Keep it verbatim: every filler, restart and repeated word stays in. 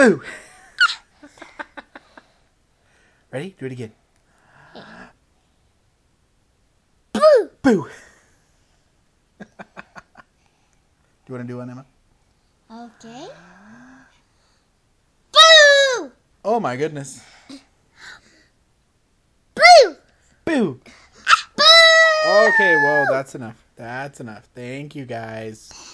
Boo! Ready? Do it again. Boo! Boo! Do you want to do one, Emma? Okay. Boo! Oh my goodness. Boo! Boo! Boo! Okay, well, that's enough. That's enough. Thank you, guys.